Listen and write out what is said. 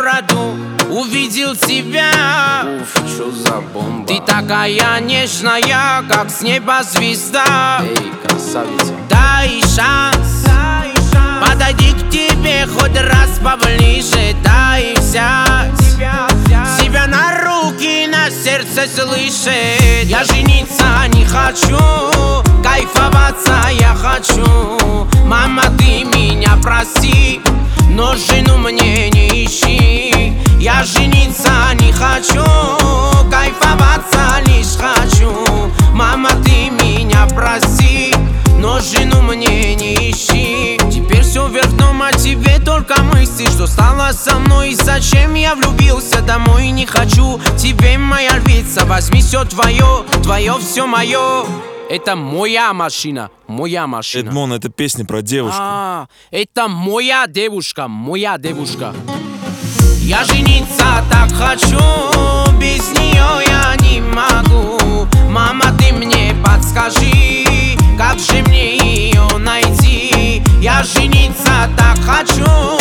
городу увидел тебя. Уф, чё за бомба. Ты такая нежная, как с неба звезда. Эй, красавица. Дай шанс, подойди к тебе хоть раз поближе. Дай взять себя на руки, на сердце слышит. Я жениться не хочу, кайфоваться я хочу. Мама, ты меня прости, но жену мне не ищи. Я жениться не хочу, кайфоваться лишь хочу. Мама, ты меня прости, но жену мне не ищи. Теперь все вверх дном, о тебе только мысли. Что стало со мной и зачем я влюбился? Домой не хочу, тебе моя львица. Возьми все твое, твое все мое. Это моя машина, моя машина. Эдмон, это песня про девушку. Это моя девушка, моя девушка. Я жениться так хочу, без нее я не могу. Мама, ты мне подскажи, как же мне ее найти? Я жениться так хочу,